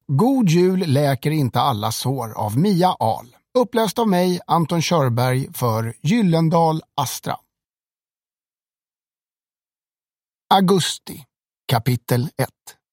God jul läker inte alla sår av Mia Ahl. Uppläst av mig, Anton Körberg, för Gyllendal Astra. Augusti, kapitel 1.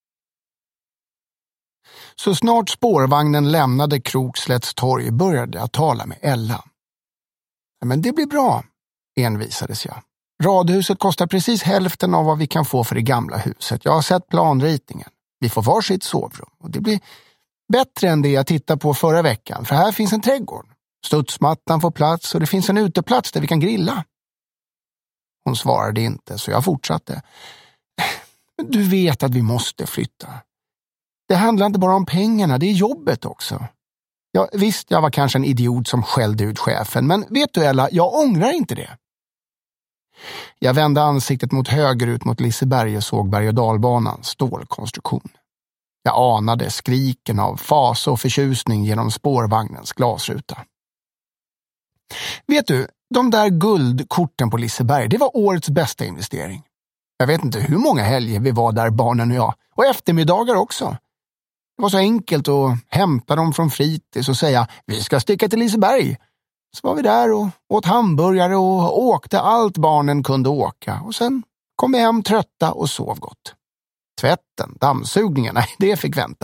Så snart spårvagnen lämnade Krokslätts torg började jag tala med Ella. Men det blir bra, envisades jag. Radhuset kostar precis hälften av vad vi kan få för det gamla huset. Jag har sett planritningen. Vi får varsitt sovrum och det blir bättre än det jag tittade på förra veckan, för här finns en trädgård. Studsmattan får plats och det finns en uteplats där vi kan grilla. Hon svarade inte, så jag fortsatte. Du vet att vi måste flytta. Det handlar inte bara om pengarna, det är jobbet också. Ja, visst, jag var kanske en idiot som skällde ut chefen, men vet du Ella, jag ångrar inte det. Jag vände ansiktet mot höger ut mot Liseberg och såg berg- och dalbanans stålkonstruktion. Jag anade skriken av fas och förtjusning genom spårvagnens glasruta. Vet du, de där guldkorten på Liseberg, det var årets bästa investering. Jag vet inte hur många helger vi var där, barnen och jag. Och eftermiddagar också. Det var så enkelt att hämta dem från fritids och säga, vi ska sticka till Liseberg. Så var vi där och åt hamburgare och åkte allt barnen kunde åka. Och sen kom vi hem trötta och sov gott. Tvätten, dammsugningen, nej, det fick vänta.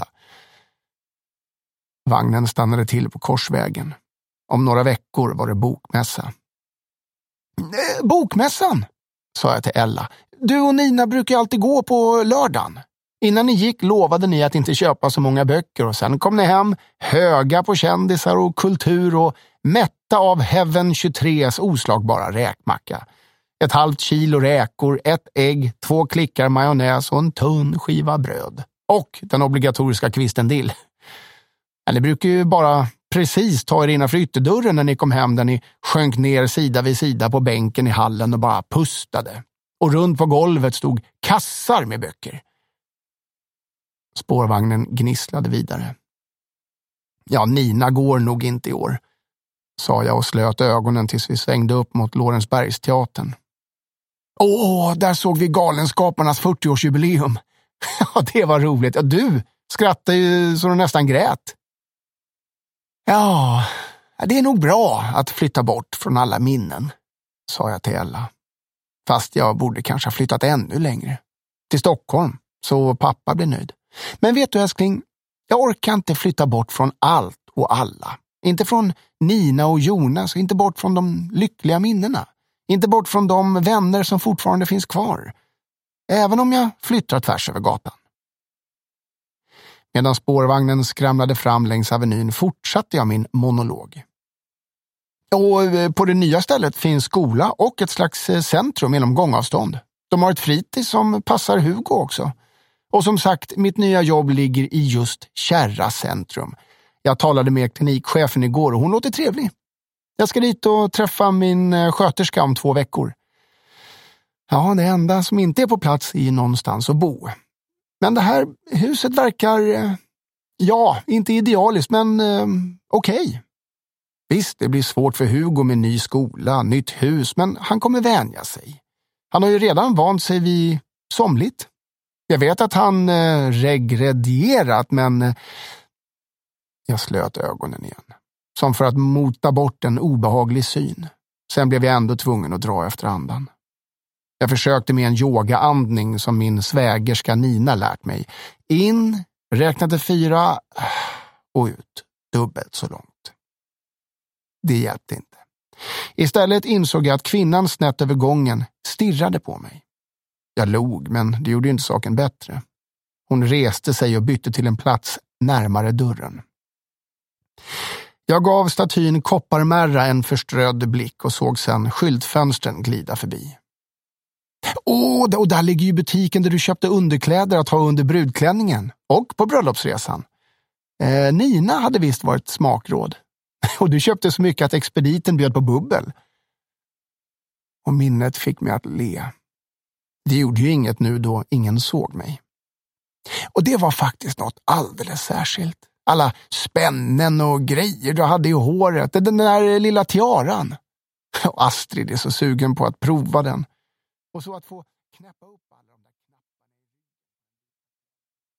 Vagnen stannade till på korsvägen. Om några veckor var det bokmässa. Bokmässan, sa jag till Ella. Du och Nina brukar alltid gå på lördagen. Innan ni gick lovade ni att inte köpa så många böcker och sen kom ni hem höga på kändisar och kultur och mätta av Heaven 23s oslagbara räkmacka. 1/2 kilo räkor, 1 ägg, 2 klickar majonnäs och en tunn skiva bröd. Och den obligatoriska kvisten dill. Ni brukar ju bara precis ta er innanför ytterdörren när ni kom hem, där ni sjönk ner sida vid sida på bänken i hallen och bara pustade. Och runt på golvet stod kassar med böcker. Spårvagnen gnisslade vidare. Ja, Nina går nog inte i år, sa jag och slöt ögonen tills vi svängde upp mot Lorensbergsteatern. Där såg vi Galenskaparnas 40-årsjubileum. Ja, det var roligt. Ja, du skrattade ju så du nästan grät. Ja, det är nog bra att flytta bort från alla minnen, sa jag till Ella. Fast jag borde kanske ha flyttat ännu längre. Till Stockholm, så pappa blir nöjd. Men vet du älskling, jag orkar inte flytta bort från allt och alla. Inte från Nina och Jonas, inte bort från de lyckliga minnena. Inte bort från de vänner som fortfarande finns kvar. Även om jag flyttar tvärs över gatan. Medan spårvagnen skramlade fram längs avenyn fortsatte jag min monolog. Och på det nya stället finns skola och ett slags centrum inom gångavstånd. De har ett fritids som passar Hugo också. Och som sagt, mitt nya jobb ligger i just Kärra centrum. Jag talade med klinikchefen igår och hon låter trevlig. Jag ska dit och träffa min sköterska om 2 veckor. Ja, det enda som inte är på plats är någonstans att bo. Men det här huset verkar, ja, inte idealiskt, men okej. Visst, det blir svårt för Hugo med ny skola, nytt hus, men han kommer vänja sig. Han har ju redan vant sig vid somligt. Jag vet att han regredierat, men jag slöt ögonen igen. Som för att mota bort en obehaglig syn. Sen blev jag ändå tvungen att dra efter andan. Jag försökte med en yogaandning som min svägerska Nina lärt mig. In, räknade 4 och ut dubbelt så långt. Det hjälpte inte. Istället insåg jag att kvinnan snett över gången stirrade på mig. Jag log, men det gjorde inte saken bättre. Hon reste sig och bytte till en plats närmare dörren. Jag gav statyn Kopparmärra en förströdd blick och såg sedan skyltfönstren glida förbi. Och där ligger ju butiken där du köpte underkläder att ha under brudklänningen och på bröllopsresan. Nina hade visst varit smakråd. Och du köpte så mycket att expediten bjöd på bubbel. Och minnet fick mig att le. Det gjorde ju inget nu då ingen såg mig. Och det var faktiskt något alldeles särskilt. Alla spännen och grejer du hade i håret. Den där lilla tiaran. Och Astrid är så sugen på att prova den. Och så att få knäppa upp alla.